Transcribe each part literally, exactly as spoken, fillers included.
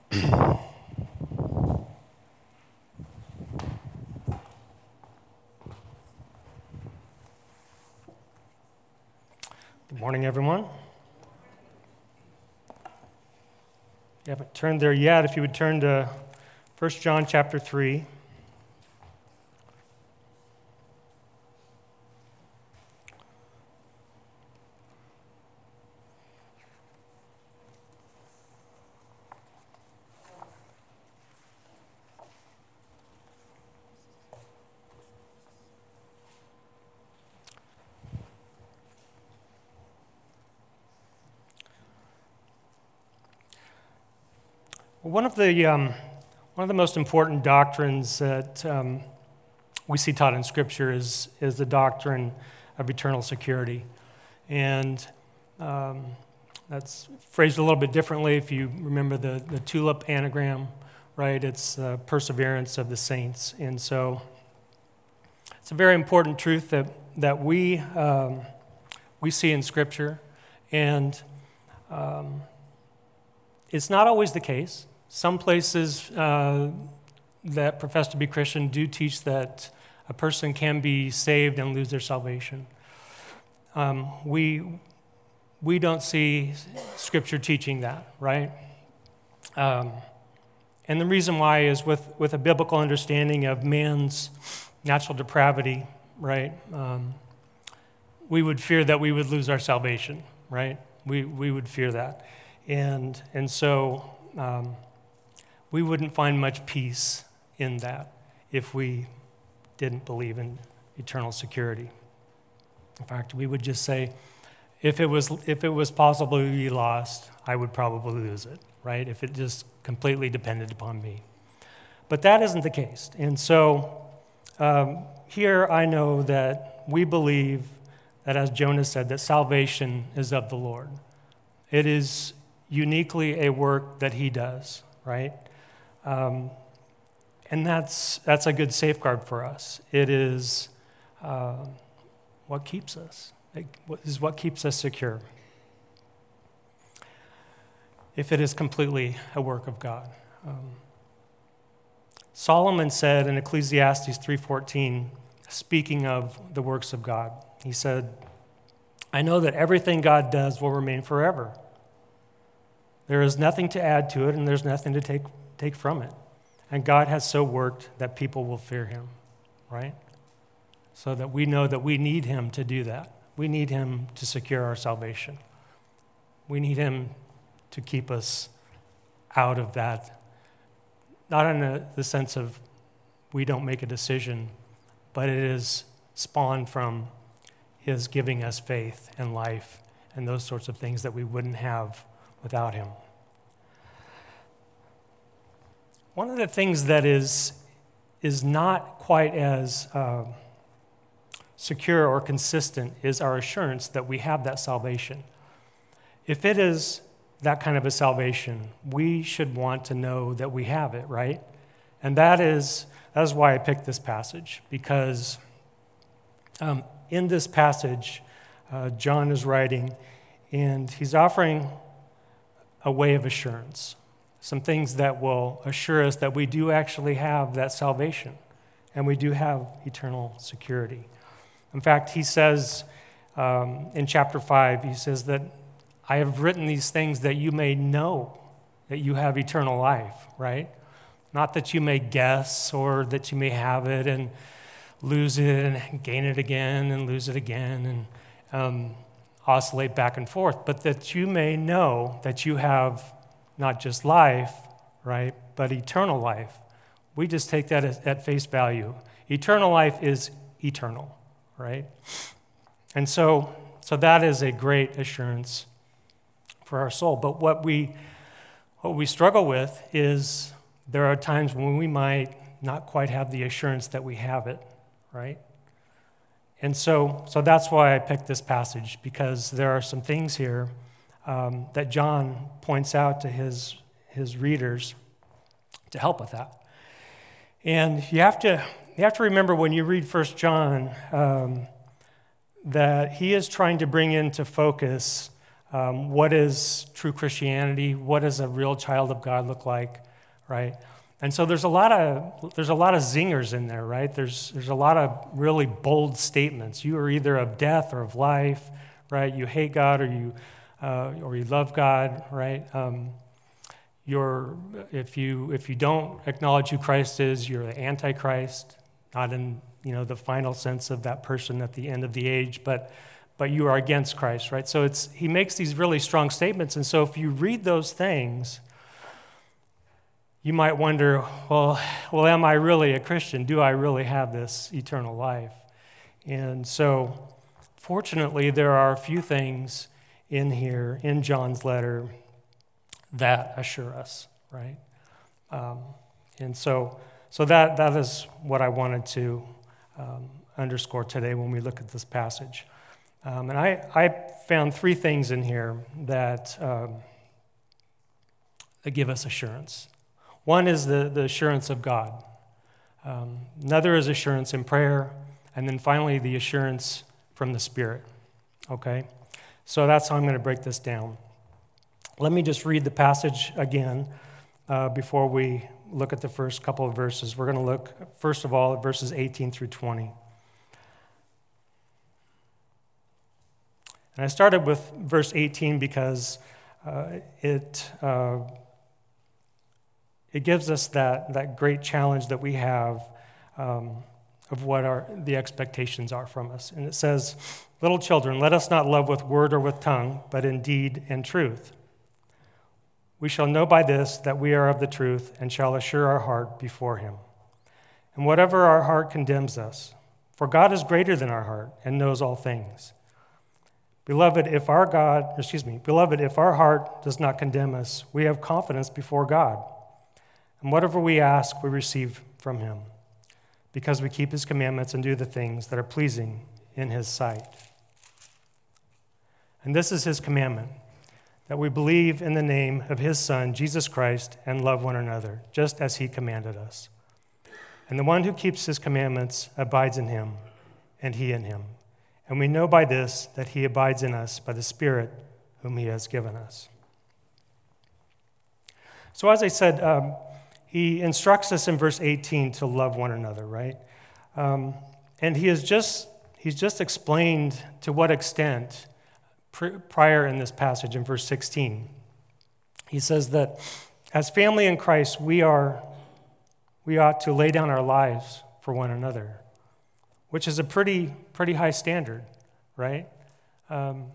Good morning, everyone. You haven't turned there yet. If you would turn to First John chapter three. One of the um, one of the most important doctrines that um, we see taught in Scripture is is the doctrine of eternal security, and um, that's phrased a little bit differently. If you remember the the tulip anagram, right? It's uh, perseverance of the saints, and so it's a very important truth that that we um, we see in Scripture, and um, it's not always the case. Some places uh, that profess to be Christian do teach that a person can be saved and lose their salvation. Um, we we don't see Scripture teaching that, right? Um, and the reason why is with, with a biblical understanding of man's natural depravity, right? Um, we would fear that we would lose our salvation, right? We we would fear that, and and so. Um, We wouldn't find much peace in that if we didn't believe in eternal security. In fact, we would just say, if it was if it was possible to be lost, I would probably lose it, right? If it just completely depended upon me. But that isn't the case. And so um, here I know that we believe that, as Jonah said, that salvation is of the Lord. It is uniquely a work that he does, right? Um, and that's that's a good safeguard for us. It is uh, what keeps us. It is what keeps us secure. If it is completely a work of God. Um, Solomon said in Ecclesiastes three fourteen, speaking of the works of God, he said, "I know that everything God does will remain forever. There is nothing to add to it, and there's nothing to take take from it. And God has so worked that people will fear him," right? So that we know that we need him to do that. We need him to secure our salvation. We need him to keep us out of that, not in a, the sense of we don't make a decision, but it is spawned from his giving us faith and life and those sorts of things that we wouldn't have without him. One of the things that is is not quite as uh, secure or consistent is our assurance that we have that salvation. If it is that kind of a salvation, we should want to know that we have it, right? And that is that is why I picked this passage, because um, in this passage, uh, John is writing, and he's offering a way of assurance. Some things that will assure us that we do actually have that salvation and we do have eternal security. In fact, he says um, in chapter five, he says that I have written these things that you may know that you have eternal life, right? Not that you may guess or that you may have it and lose it and gain it again and lose it again and um, oscillate back and forth, but that you may know that you have not just life, right, but eternal life. We just take that as, at face value. Eternal life is eternal, right? And so, so that is a great assurance for our soul. But what we, what we struggle with is there are times when we might not quite have the assurance that we have it, right? And so, so that's why I picked this passage, because there are some things here Um, that John points out to his his readers to help with that. And you have to you have to remember when you read First John um, that he is trying to bring into focus Um, what is true Christianity? What does a real child of God look like, right? And so there's a lot of there's a lot of zingers in there, right? There's there's a lot of really bold statements. You are either of death or of life, right? You hate God or you uh, or you love God, right? Um, you're if you if you don't acknowledge who Christ is, you're the Antichrist, not in you know the final sense of that person at the end of the age, but but you are against Christ, right? So it's he makes these really strong statements, and so if you read those things, you might wonder, well, well, am I really a Christian? Do I really have this eternal life? And so, fortunately, there are a few things in here, in John's letter, that assure us, right? Um, and so, so that that is what I wanted to um, underscore today when we look at this passage. Um, and I, I found three things in here that, um, that give us assurance. One is the, the assurance of God. Um, another is assurance in prayer. And then finally, the assurance from the Spirit. Okay? So that's how I'm going to break this down. Let me just read the passage again uh, before we look at the first couple of verses. We're going to look, first of all, at verses eighteen through twenty. And I started with verse eighteen because uh, it... Uh, It gives us that, that great challenge that we have um, of what our, the expectations are from us. And it says, "Little children, let us not love with word or with tongue, but in deed and truth. We shall know by this that we are of the truth and shall assure our heart before him. And whatever our heart condemns us, for God is greater than our heart and knows all things. Beloved, if our God, excuse me, beloved, if our heart does not condemn us, we have confidence before God. And whatever we ask, we receive from him, because we keep his commandments and do the things that are pleasing in his sight. And this is his commandment, that we believe in the name of his Son, Jesus Christ, and love one another, just as he commanded us. And the one who keeps his commandments abides in him, and he in him. And we know by this that he abides in us by the Spirit whom he has given us." So as I said, um, he instructs us in verse eighteen to love one another, right? Um, and he has just he's just explained to what extent pr- prior in this passage in verse sixteen. He says that as family in Christ, we are we ought to lay down our lives for one another, which is a pretty pretty high standard, right? Um,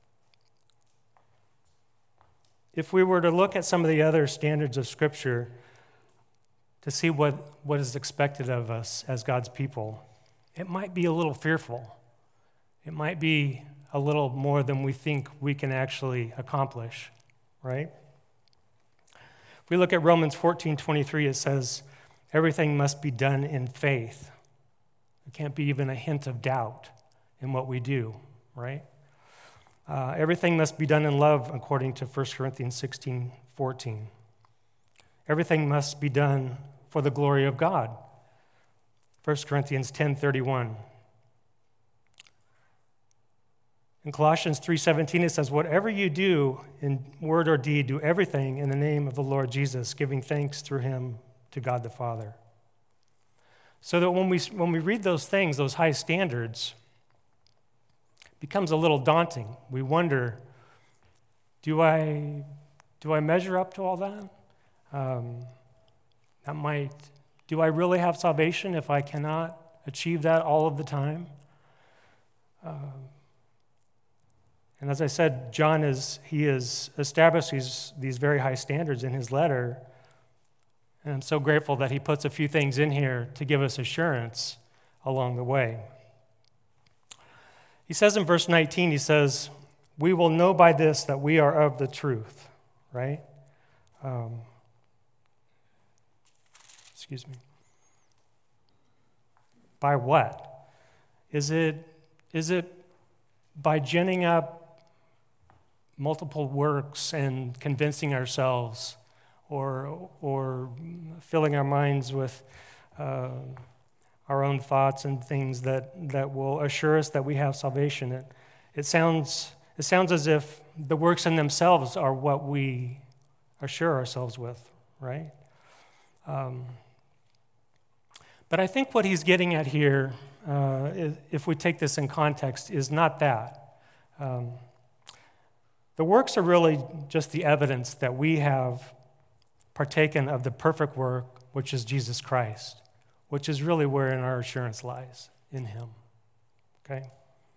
if we were to look at some of the other standards of Scripture to see what, what is expected of us as God's people, it might be a little fearful. It might be a little more than we think we can actually accomplish, right? If we look at Romans fourteen twenty-three, it says, everything must be done in faith. There can't be even a hint of doubt in what we do, right? Uh, everything must be done in love, according to First Corinthians sixteen fourteen. Everything must be done for the glory of God. First Corinthians ten thirty-one. In Colossians three seventeen, it says, whatever you do in word or deed, do everything in the name of the Lord Jesus, giving thanks through him to God the Father. So that when we, when we read those things, those high standards, it becomes a little daunting. We wonder, do I, do I measure up to all that? Um, that might, do I really have salvation if I cannot achieve that all of the time? Um, and as I said, John is, he has established these, these very high standards in his letter, and I'm so grateful that he puts a few things in here to give us assurance along the way. He says in verse nineteen, he says, we will know by this that we are of the truth, right? Um, Excuse me. By what? Is it, is it by ginning up multiple works and convincing ourselves, or, or filling our minds with uh, our own thoughts and things that, that will assure us that we have salvation? It, it sounds It sounds as if the works in themselves are what we assure ourselves with, right? Um, but I think what he's getting at here, uh, if we take this in context, is not that. Um, the works are really just the evidence that we have partaken of the perfect work, which is Jesus Christ, which is really wherein our assurance lies, in him. Okay?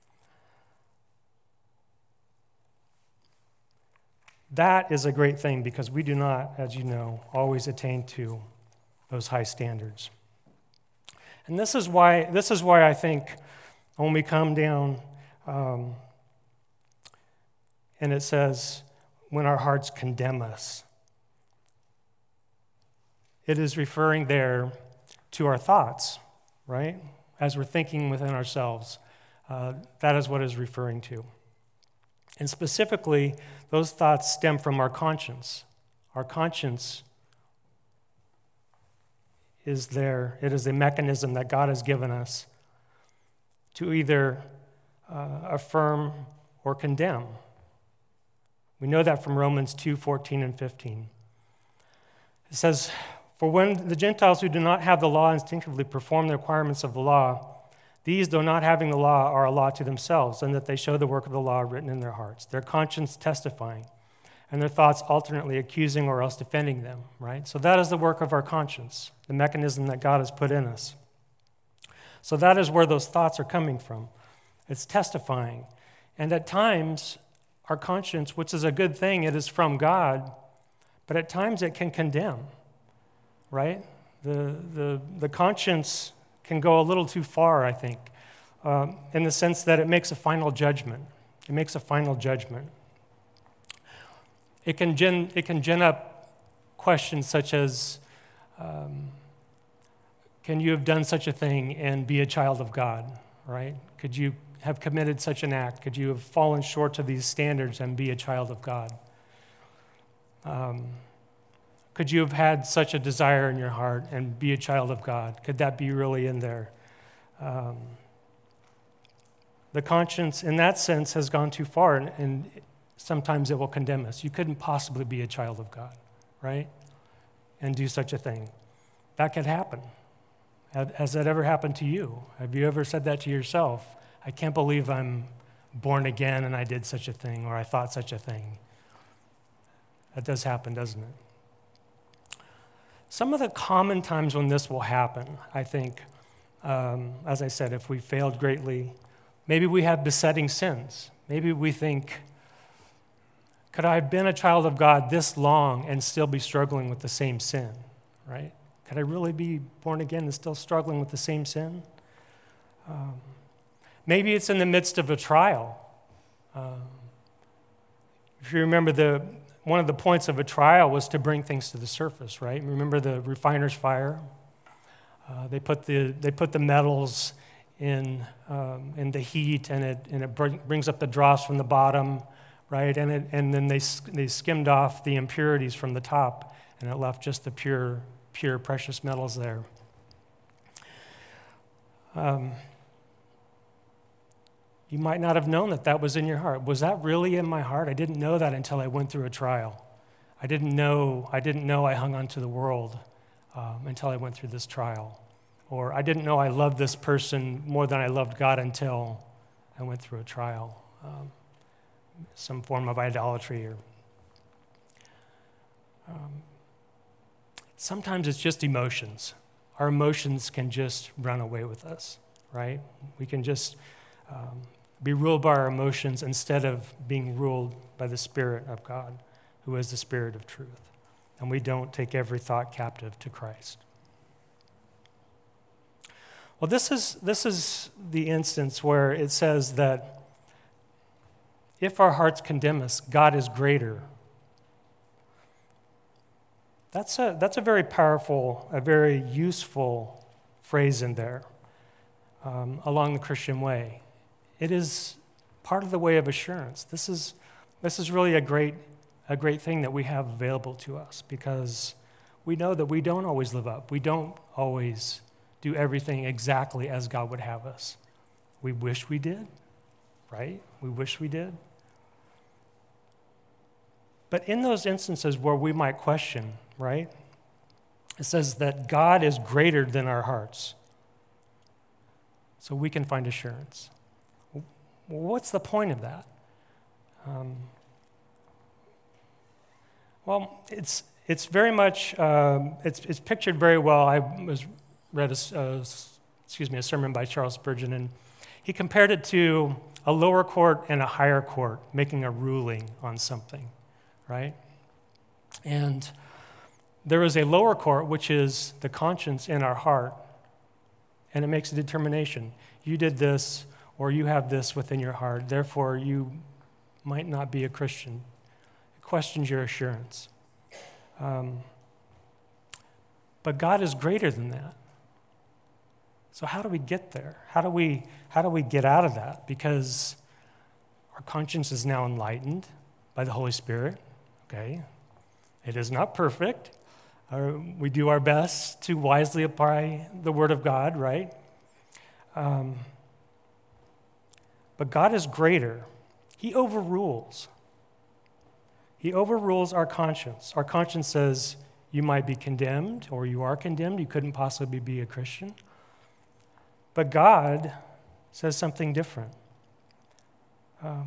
That is a great thing because we do not, as you know, always attain to those high standards. And this is why, this is why I think when we come down um, and it says, when our hearts condemn us, it is referring there to our thoughts, right? As we're thinking within ourselves, uh, that is what it's referring to. And specifically, those thoughts stem from our conscience. Our conscience is there. It is a mechanism that God has given us to either uh, affirm or condemn. We know that from Romans two, fourteen and fifteen. It says, "For when the Gentiles who do not have the law instinctively perform the requirements of the law, these, though not having the law, are a law to themselves, and that they show the work of the law written in their hearts, their conscience testifying, and their thoughts alternately accusing or else defending them," right? So that is the work of our conscience, the mechanism that God has put in us. So that is where those thoughts are coming from. It's testifying. And at times, our conscience, which is a good thing, it is from God, but at times it can condemn, right? The, the, the conscience can go a little too far, I think, um, in the sense that it makes a final judgment. It makes a final judgment. It can gin, it can gin up questions such as, um, can you have done such a thing and be a child of God, right? Could you have committed such an act? Could you have fallen short of these standards and be a child of God? Um, Could you have had such a desire in your heart and be a child of God? Could that be really in there? Um, the conscience, in that sense, has gone too far, and, and sometimes it will condemn us. You couldn't possibly be a child of God, right? And do such a thing. That could happen. Has that ever happened to you? Have you ever said that to yourself? I can't believe I'm born again and I did such a thing, or I thought such a thing. That does happen, doesn't it? Some of the common times when this will happen, I think, um, as I said, if we failed greatly, maybe we have besetting sins. Maybe we think, could I have been a child of God this long and still be struggling with the same sin, right? Could I really be born again and still struggling with the same sin? Um, maybe it's in the midst of a trial. Um, if you remember, the one of the points of a trial was to bring things to the surface, right? Remember the refiner's fire? Uh, they put the they put the metals in um, in the heat, and it and it bring, brings up the dross from the bottom, right? And it and then they they skimmed off the impurities from the top, and it left just the pure. pure precious metals there. Um, you might not have known that that was in your heart. Was that really in my heart? I didn't know that until I went through a trial. I didn't know I didn't know I hung on to the world um, until I went through this trial. Or I didn't know I loved this person more than I loved God until I went through a trial. Um, some form of idolatry or um, sometimes it's just emotions. Our emotions can just run away with us, right? We can just um, be ruled by our emotions instead of being ruled by the Spirit of God, who is the Spirit of truth. And we don't take every thought captive to Christ. Well, this is this is the instance where it says that if our hearts condemn us, God is greater. That's a, that's a very powerful, a very useful phrase in there um, along the Christian way. It is part of the way of assurance. This is, this is really a great, a great thing that we have available to us because we know that we don't always live up. We don't always do everything exactly as God would have us. We wish we did, right? We wish we did. But in those instances where we might question, right, it says that God is greater than our hearts. So we can find assurance. Well, what's the point of that? Um, well, it's it's very much um, it's it's pictured very well. I was read a uh, excuse me a sermon by Charles Spurgeon, and he compared it to a lower court and a higher court making a ruling on something, right? And there is a lower court, which is the conscience in our heart, and it makes a determination. You did this, or you have this within your heart, therefore you might not be a Christian. It questions your assurance. Um, but God is greater than that. So how do we get there? How do we how do we get out of that? Because our conscience is now enlightened by the Holy Spirit. Okay, it is not perfect. Uh, we do our best to wisely apply the Word of God, right? Um, but God is greater. He overrules. He overrules our conscience. Our conscience says you might be condemned, or you are condemned. You couldn't possibly be a Christian. But God says something different. Um,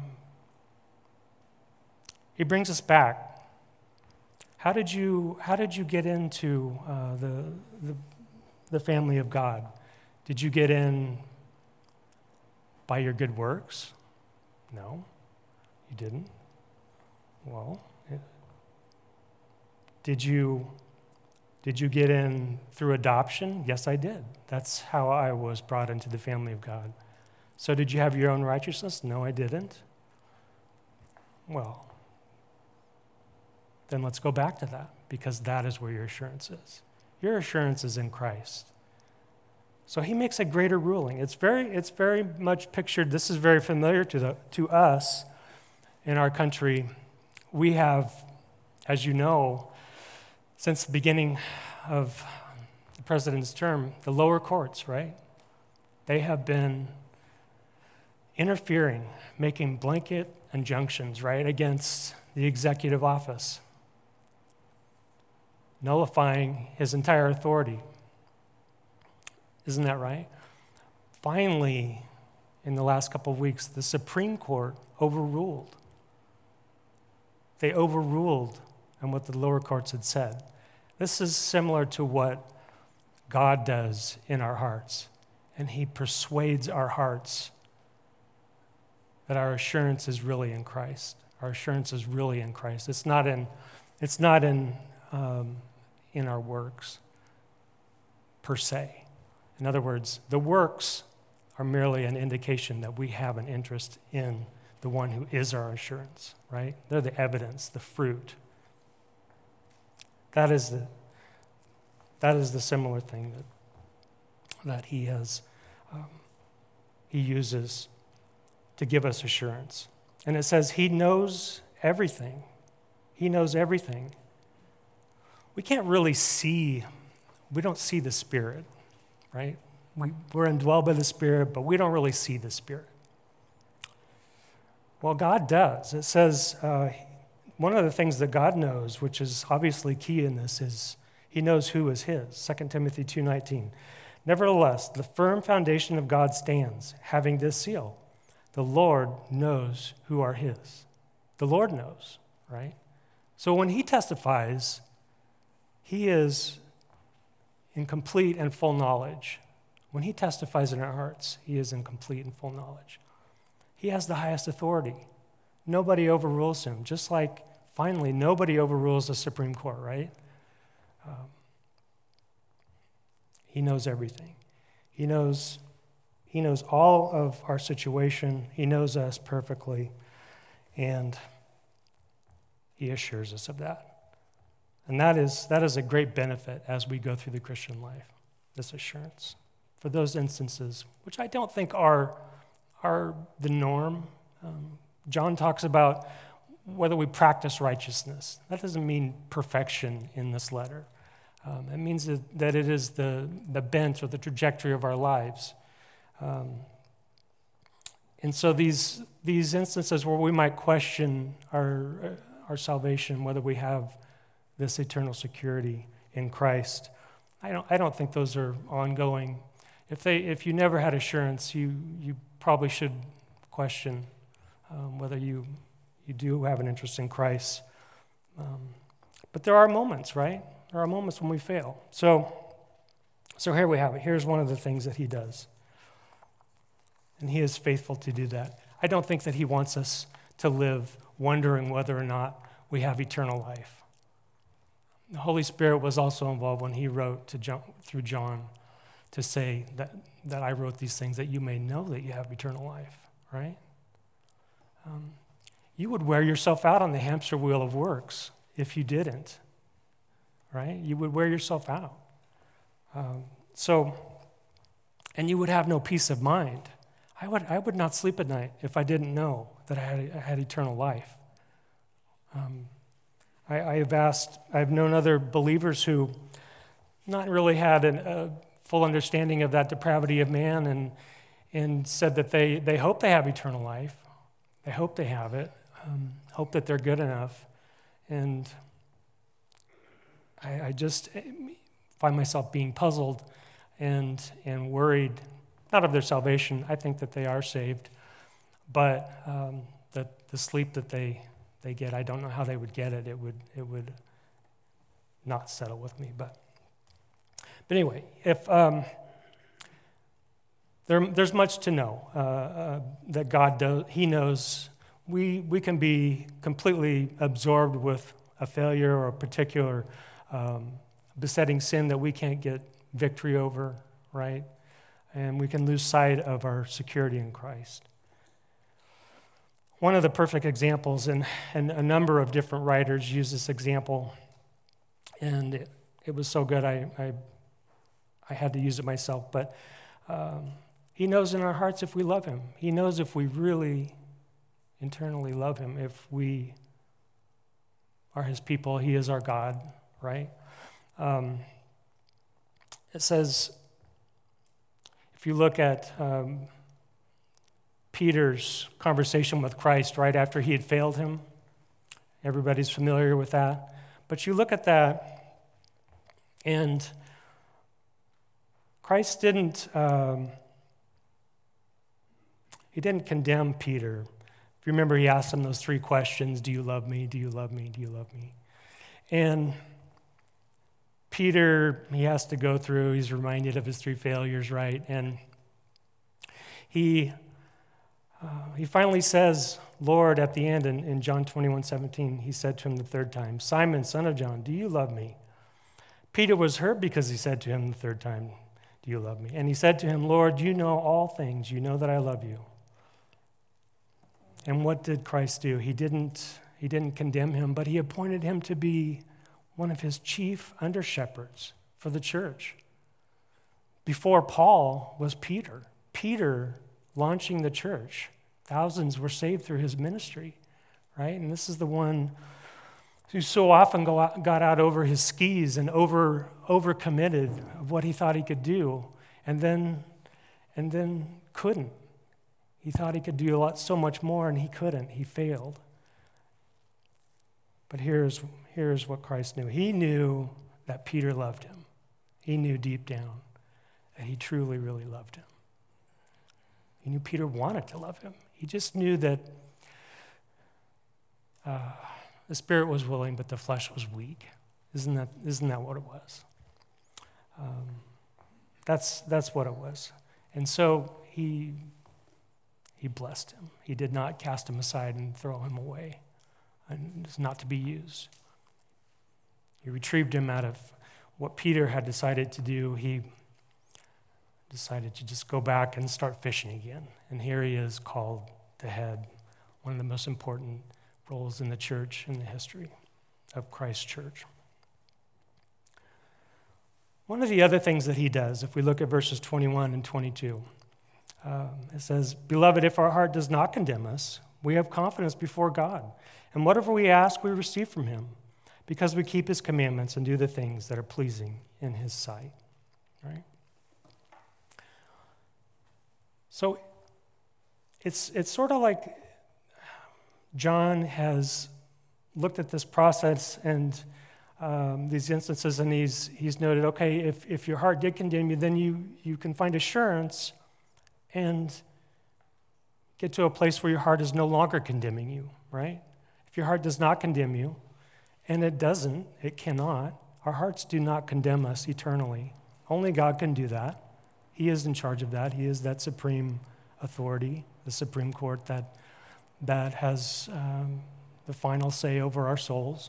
he brings us back. How did you How did you get into uh, the, the the family of God? Did you get in by your good works? No, you didn't. Well, it, did you did you get in through adoption? Yes, I did. That's how I was brought into the family of God. So did you have your own righteousness? No, I didn't. Well, then let's go back to that, because that is where your assurance is. Your assurance is in Christ. So he makes a greater ruling. It's very, it's very much pictured. This is very familiar to the, to us in our country. We have, as you know, since the beginning of the president's term, the lower courts, right? They have been interfering, making blanket injunctions, right, against the executive office, nullifying his entire authority. Isn't that right? Finally, in the last couple of weeks, the Supreme Court overruled. They overruled on what the lower courts had said. This is similar to what God does in our hearts, and he persuades our hearts that our assurance is really in Christ. Our assurance is really in Christ. It's not in, it's not in, um, in our works per se. In other words, the works are merely an indication that we have an interest in the one who is our assurance, right? They're the evidence, the fruit. That is the, that is the similar thing that, that he has, um, he uses to give us assurance. And it says he knows everything. He knows everything. We can't really see, we don't see the Spirit, right? We, we're indwelled by the Spirit, but we don't really see the Spirit. Well, God does. It says uh, one of the things that God knows, which is obviously key in this, is he knows who is his. Second Timothy two nineteen. Nevertheless, the firm foundation of God stands, having this seal. The Lord knows who are his. The Lord knows, right? So when he testifies, he is in complete and full knowledge. When he testifies in our hearts, he is in complete and full knowledge. He has the highest authority. Nobody overrules him, just like, finally, nobody overrules the Supreme Court, right? Um, he knows everything. He knows, he knows all of our situation. He knows us perfectly, and he assures us of that. And that is, that is a great benefit as we go through the Christian life, this assurance. For those instances, which I don't think are, are the norm. Um, John talks about whether we practice righteousness. That doesn't mean perfection in this letter. Um, it means that, that it is the, the bent or the trajectory of our lives. Um, and so these, these instances where we might question our, our salvation, whether we have this eternal security in Christ. I don't, I don't think those are ongoing. If they, if you never had assurance, you, you probably should question um, whether you, you do have an interest in Christ. Um, but there are moments, right? There are moments when we fail. So, so here we have it. Here's one of the things that he does. And he is faithful to do that. I don't think that he wants us to live wondering whether or not we have eternal life. The Holy Spirit was also involved when he wrote to John, through John to say that, that I wrote these things that you may know that you have eternal life, right? Um, you would wear yourself out on the hamster wheel of works if you didn't, right? You would wear yourself out. Um, so, and you would have no peace of mind. I would I would not sleep at night if I didn't know that I had, I had eternal life. Um, I, I have asked, I've known other believers who not really had an, a full understanding of that depravity of man and and said that they, they hope they have eternal life. They hope they have it, um, hope that they're good enough. And I, I just find myself being puzzled and and worried, not of their salvation. I think that they are saved, but um, that the sleep that they they get, I don't know how they would get it. It would it would not settle with me. But but anyway, if um, there there's much to know uh, uh, that God does. He knows. We we can be completely absorbed with a failure or a particular um, besetting sin that we can't get victory over, right? And we can lose sight of our security in Christ. One of the perfect examples, and, and a number of different writers use this example, and it, it was so good I, I I had to use it myself, but um, he knows in our hearts if we love him. He knows if we really internally love him, if we are his people, he is our God, right? Um, it says, if you look at um, Peter's conversation with Christ right after he had failed him, everybody's familiar with that. But you look at that, and Christ didn't, um, he didn't condemn Peter. If you remember, he asked him those three questions: do you love me? Do you love me? Do you love me? And Peter, he has to go through, he's reminded of his three failures, right? And he uh, he finally says, Lord, at the end in, in John twenty-one seventeen, he said to him the third time, Simon, son of John, do you love me? Peter was hurt because he said to him the third time, do you love me? And he said to him, Lord, you know all things. You know that I love you. And what did Christ do? He didn't, he didn't condemn him, but he appointed him to be one of his chief under-shepherds for the church. Before Paul was Peter. Peter launching the church. Thousands were saved through his ministry, right? And this is the one who so often go out, got out over his skis and over overcommitted of what he thought he could do, and then and then couldn't. He thought he could do a lot, so much more, and he couldn't. He failed. But here's here's what Christ knew. He knew that Peter loved him. He knew deep down that he truly, really loved him. He knew Peter wanted to love him. He just knew that uh, the spirit was willing, but the flesh was weak. Isn't that isn't that what it was? Um, that's that's what it was. And so he he blessed him. He did not cast him aside and throw him away, and it's not to be used. He retrieved him out of what Peter had decided to do. He decided to just go back and start fishing again. And here he is, called to head one of the most important roles in the church in the history of Christ's church. One of the other things that he does, if we look at verses twenty-one and twenty-two, um, it says, Beloved, if our heart does not condemn us, we have confidence before God. And whatever we ask, we receive from him, because we keep his commandments and do the things that are pleasing in his sight. Right? So it's it's sort of like John has looked at this process and um, these instances, and he's he's noted, okay, if, if your heart did condemn you, then you, you can find assurance and get to a place where your heart is no longer condemning you, right? If your heart does not condemn you, and it doesn't, it cannot, our hearts do not condemn us eternally. Only God can do that. He is in charge of that. He is that supreme authority, the Supreme Court that that has um, the final say over our souls.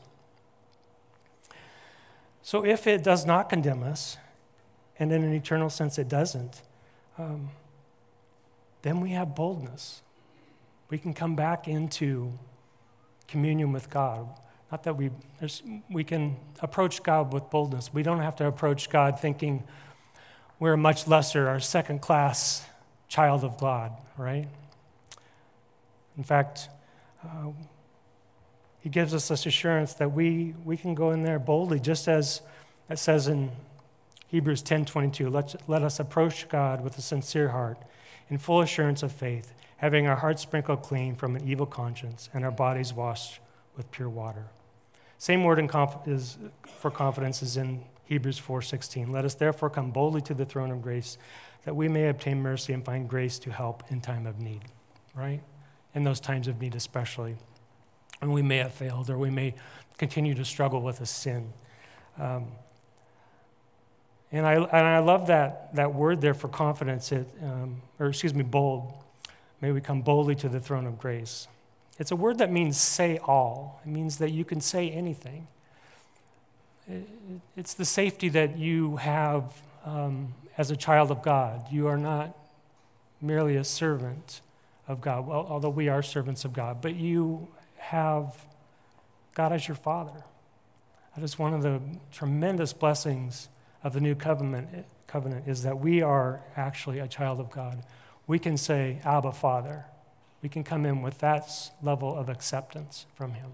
So if it does not condemn us, and in an eternal sense it doesn't, um, then we have boldness. We can come back into communion with God. Not that we, we can approach God with boldness. We don't have to approach God thinking we're a much lesser or second-class child of God, right? In fact, uh, he gives us this assurance that we, we can go in there boldly, just as it says in Hebrews ten twenty-two, let, let us approach God with a sincere heart, in full assurance of faith, having our hearts sprinkled clean from an evil conscience and our bodies washed with pure water. Same word in conf- is, for confidence is in Hebrews four sixteen. Let us therefore come boldly to the throne of grace, that we may obtain mercy and find grace to help in time of need, right? In those times of need especially. And we may have failed, or we may continue to struggle with a sin. Um, and I and I love that that word there for confidence, it, um, or excuse me, bold. May we come boldly to the throne of grace. It's a word that means say all. It means that you can say anything. It, it's the safety that you have um, as a child of God. You are not merely a servant of God, well, although we are servants of God, but you have God as your Father. That is one of the tremendous blessings of the new covenant, covenant is that we are actually a child of God. We can say, Abba, Father. We can come in with that level of acceptance from him.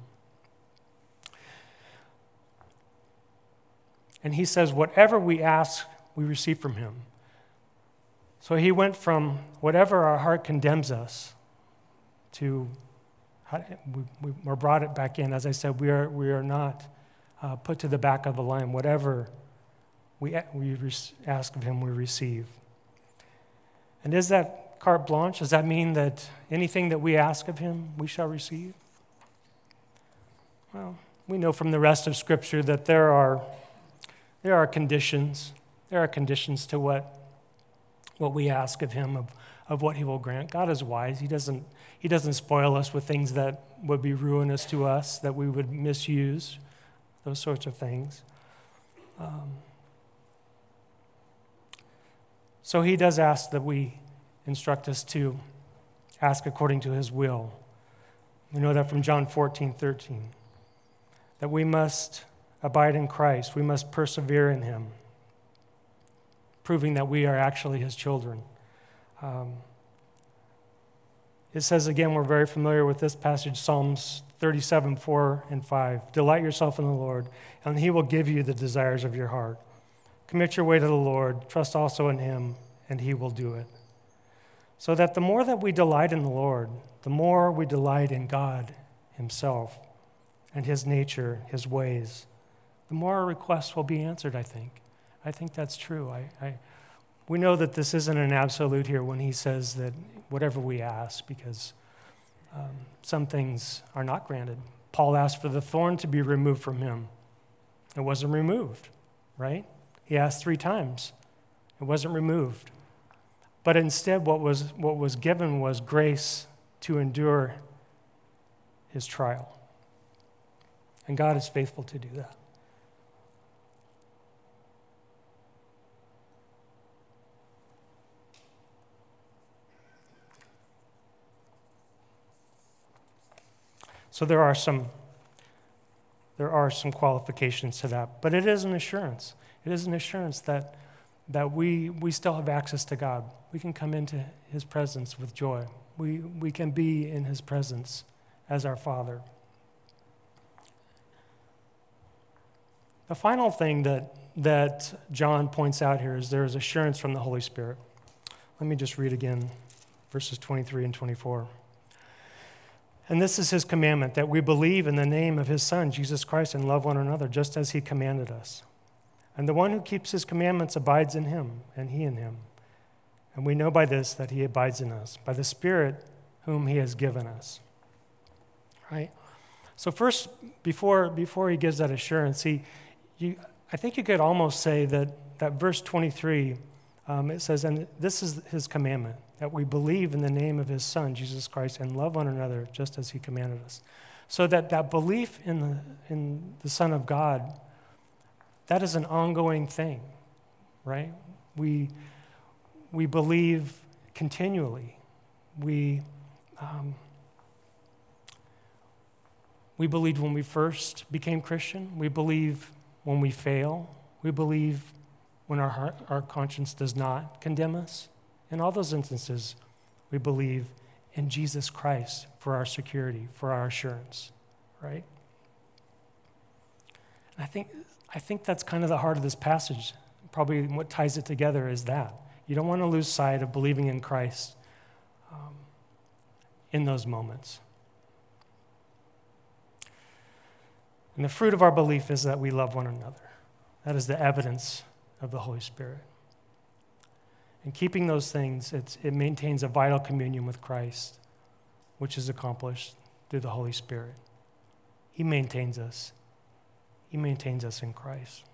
And he says, whatever we ask, we receive from him. So he went from whatever our heart condemns us to, we, we, we're brought it back in. As I said, we are we are not uh, put to the back of the line. Whatever we, we ask of him, we receive. And is that carte blanche? Does that mean that anything that we ask of him, we shall receive? Well, we know from the rest of Scripture that there are there are conditions. There are conditions to what what we ask of him, of, of what he will grant. God is wise. He doesn't he doesn't spoil us with things that would be ruinous to us, that we would misuse, those sorts of things. Um, so he does ask that we instruct us to ask according to his will. We know that from John fourteen thirteen, that we must abide in Christ. We must persevere in him, proving that we are actually his children. Um, it says again, we're very familiar with this passage, Psalms thirty-seven, four and five. Delight yourself in the Lord, and he will give you the desires of your heart. Commit your way to the Lord, trust also in him, and he will do it. So that the more that we delight in the Lord, the more we delight in God himself and his nature, his ways, the more our requests will be answered, I think. I think that's true. I, I, we know that this isn't an absolute here when he says that whatever we ask, because um, some things are not granted. Paul asked for the thorn to be removed from him. It wasn't removed, right? He asked three times. It wasn't removed. But instead, what was what was given was grace to endure his trial. And God is faithful to do that. So there are some there are some qualifications to that, but it is an assurance. It is an assurance that that we we still have access to God. We can come into his presence with joy. We we can be in his presence as our Father. The final thing that that John points out here is there is assurance from the Holy Spirit. Let me just read again verses twenty-three and twenty-four. And this is his commandment, that we believe in the name of his Son, Jesus Christ, and love one another, just as he commanded us. And the one who keeps his commandments abides in him, and he in him. And we know by this that he abides in us, by the Spirit whom he has given us. Right? So first, before, before he gives that assurance, he, you, I think you could almost say that, that verse twenty-three, um, it says, and this is his commandment, that we believe in the name of his Son, Jesus Christ, and love one another just as he commanded us. So that, that belief in the, in the Son of God, that is an ongoing thing, right? We, we believe continually. We, um, we believed when we first became Christian. We believe when we fail. We believe when our heart, our conscience does not condemn us. In all those instances, we believe in Jesus Christ for our security, for our assurance, right? And I think, I think that's kind of the heart of this passage. Probably what ties it together is that. You don't want to lose sight of believing in Christ um, in those moments. And the fruit of our belief is that we love one another. That is the evidence of the Holy Spirit. And keeping those things, it's, it maintains a vital communion with Christ, which is accomplished through the Holy Spirit. He maintains us. He maintains us in Christ.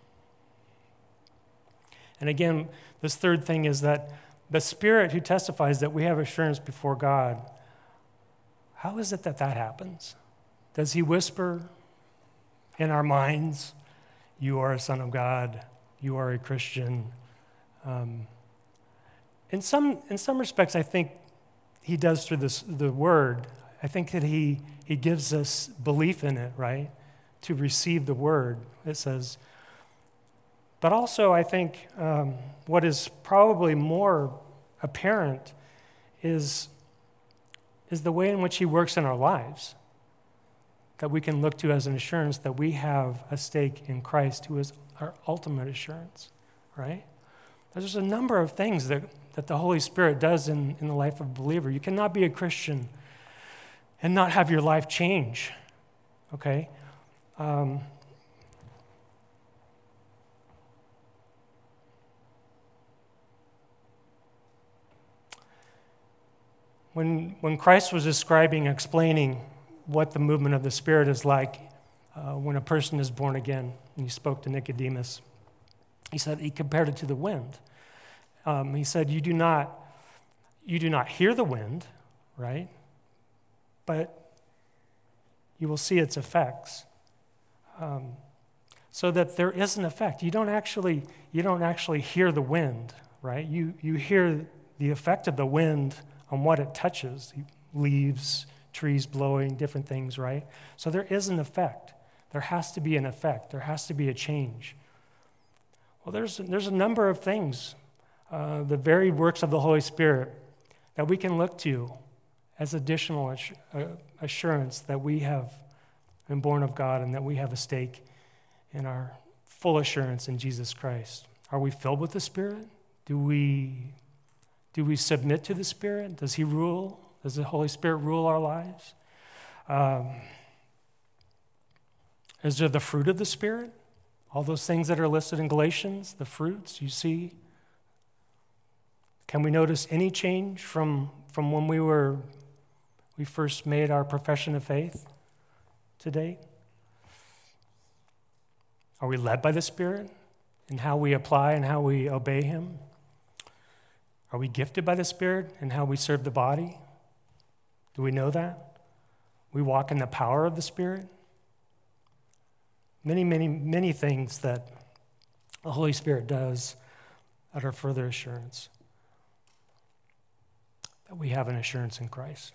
And again, this third thing is that the Spirit who testifies that we have assurance before God, how is it that that happens? Does he whisper in our minds, you are a son of God, you are a Christian? Um, in some in some respects, I think he does through this, the word. I think that he, he gives us belief in it, right? To receive the word, it says. But also, I think um, what is probably more apparent is, is the way in which he works in our lives, that we can look to as an assurance that we have a stake in Christ, who is our ultimate assurance, right? There's a number of things that, that the Holy Spirit does in, in the life of a believer. You cannot be a Christian and not have your life change, okay? Um, when, when Christ was describing, explaining what the movement of the Spirit is like uh, when a person is born again, and he spoke to Nicodemus, he said, he compared it to the wind. Um, he said, you do not, you do not hear the wind, right? But you will see its effects. Um, so that there is an effect. You don't actually, you don't actually hear the wind, right? You, you hear the effect of the wind on what it touches, leaves, trees blowing, different things, right? So there is an effect. There has to be an effect. There has to be a change. Well, there's, there's a number of things, uh, the varied works of the Holy Spirit, that we can look to as additional assurance that we have been born of God and that we have a stake in our full assurance in Jesus Christ. Are we filled with the Spirit? Do we, do we submit to the Spirit? Does he rule? Does the Holy Spirit rule our lives? Um, is there the fruit of the Spirit? All those things that are listed in Galatians, the fruits, you see? Can we notice any change from, from when we were we first made our profession of faith to date? Are we led by the Spirit in how we apply and how we obey him? Are we gifted by the Spirit in how we serve the body? Do we know that? We walk in the power of the Spirit? Many, many, many things that the Holy Spirit does that are further assurance that we have an assurance in Christ.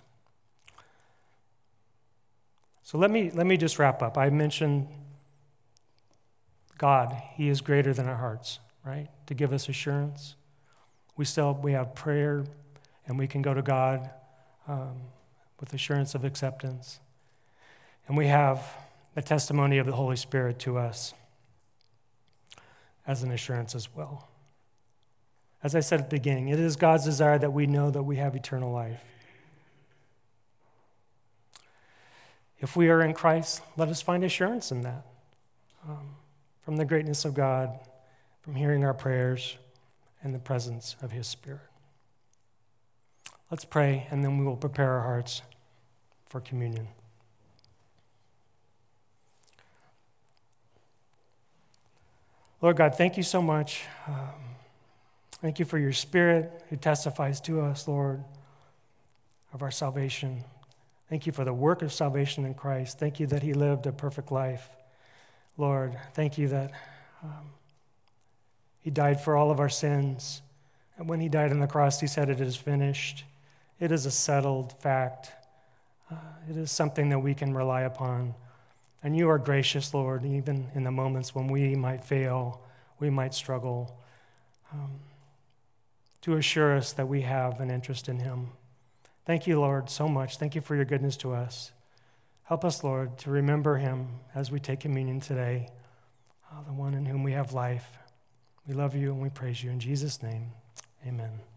So let me let me just wrap up. I mentioned God. He is greater than our hearts, right? To give us assurance. We still we have prayer, and we can go to God um, with assurance of acceptance. And we have the testimony of the Holy Spirit to us as an assurance as well. As I said at the beginning, it is God's desire that we know that we have eternal life. if we are in Christ, let us find assurance in that, um, from the greatness of God, from hearing our prayers, and the presence of his Spirit. Let's pray, and then we will prepare our hearts for communion. Lord God, thank you so much. Um, thank you for your Spirit who testifies to us, Lord, of our salvation. Thank you for the work of salvation in Christ. Thank you that he lived a perfect life. Lord, thank you that um, he died for all of our sins. And when he died on the cross, he said, "It is finished." It is a settled fact. Uh, it is something that we can rely upon. And you are gracious, Lord, even in the moments when we might fail, we might struggle, um, to assure us that we have an interest in him. Thank you, Lord, so much. Thank you for your goodness to us. Help us, Lord, to remember him as we take communion today, uh, the one in whom we have life. We love you and we praise you. In Jesus' name, amen.